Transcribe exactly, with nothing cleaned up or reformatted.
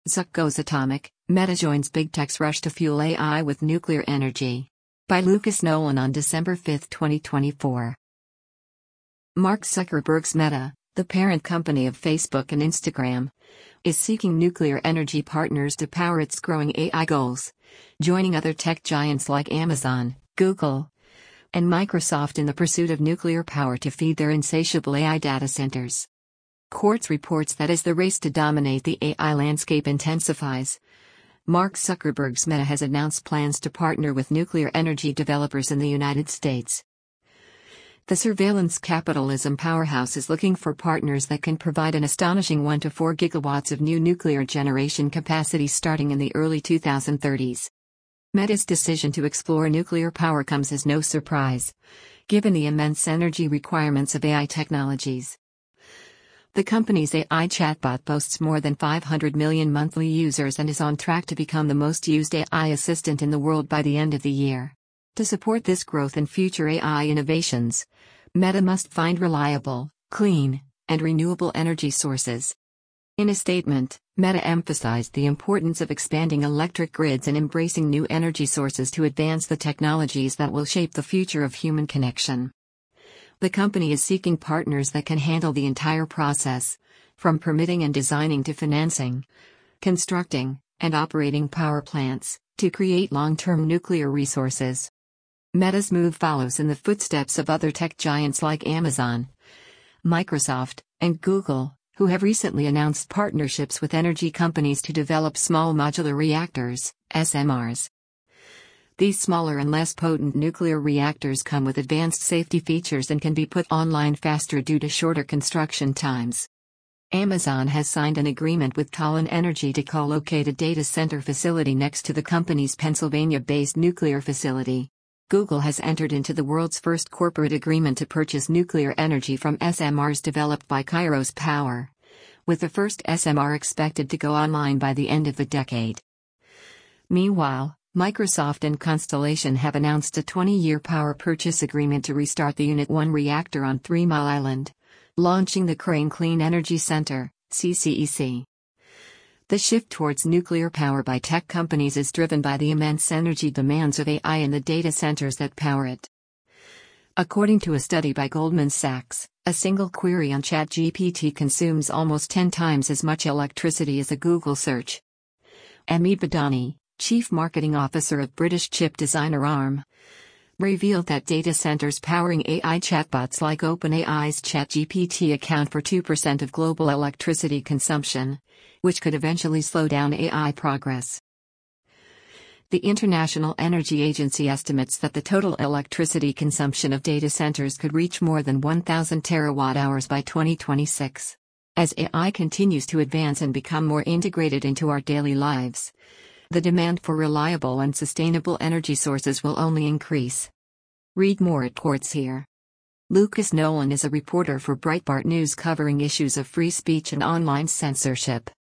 Zuck goes atomic, Meta joins big tech's rush to fuel A I with nuclear energy. By Lucas Nolan on December fifth, twenty twenty-four. Mark Zuckerberg's Meta, the parent company of Facebook and Instagram, is seeking nuclear energy partners to power its growing A I goals, joining other tech giants like Amazon, Google, and Microsoft in the pursuit of nuclear power to feed their insatiable A I data centers. Quartz reports that as the race to dominate the A I landscape intensifies, Mark Zuckerberg's Meta has announced plans to partner with nuclear energy developers in the United States. The surveillance capitalism powerhouse is looking for partners that can provide an astonishing one to four gigawatts of new nuclear generation capacity starting in the early twenty thirties. Meta's decision to explore nuclear power comes as no surprise, given the immense energy requirements of A I technologies. The company's A I chatbot boasts more than five hundred million monthly users and is on track to become the most used A I assistant in the world by the end of the year. To support this growth and future A I innovations, Meta must find reliable, clean, and renewable energy sources. In a statement, Meta emphasized the importance of expanding electric grids and embracing new energy sources to advance the technologies that will shape the future of human connection. The company is seeking partners that can handle the entire process, from permitting and designing to financing, constructing, and operating power plants, to create long-term nuclear resources. Meta's move follows in the footsteps of other tech giants like Amazon, Microsoft, and Google, who have recently announced partnerships with energy companies to develop small modular reactors, S M Rs. These smaller and less potent nuclear reactors come with advanced safety features and can be put online faster due to shorter construction times. Amazon has signed an agreement with Talen Energy to co-locate a data center facility next to the company's Pennsylvania-based nuclear facility. Google has entered into the world's first corporate agreement to purchase nuclear energy from S M Rs developed by Kairos Power, with the first S M R expected to go online by the end of the decade. Meanwhile, Microsoft and Constellation have announced a twenty-year power purchase agreement to restart the Unit one reactor on Three Mile Island, launching the Crane Clean Energy Center, C C E C. The shift towards nuclear power by tech companies is driven by the immense energy demands of A I and the data centers that power it. According to a study by Goldman Sachs, a single query on ChatGPT consumes almost ten times as much electricity as a Google search. Amit Badani, Chief Marketing Officer of British chip designer Arm, revealed that data centers powering A I chatbots like OpenAI's ChatGPT account for two percent of global electricity consumption, which could eventually slow down A I progress. The International Energy Agency estimates that the total electricity consumption of data centers could reach more than one thousand terawatt hours by twenty twenty-six. As A I continues to advance and become more integrated into our daily lives, the demand for reliable and sustainable energy sources will only increase. Read more at Quartz here. Lucas Nolan is a reporter for Breitbart News covering issues of free speech and online censorship.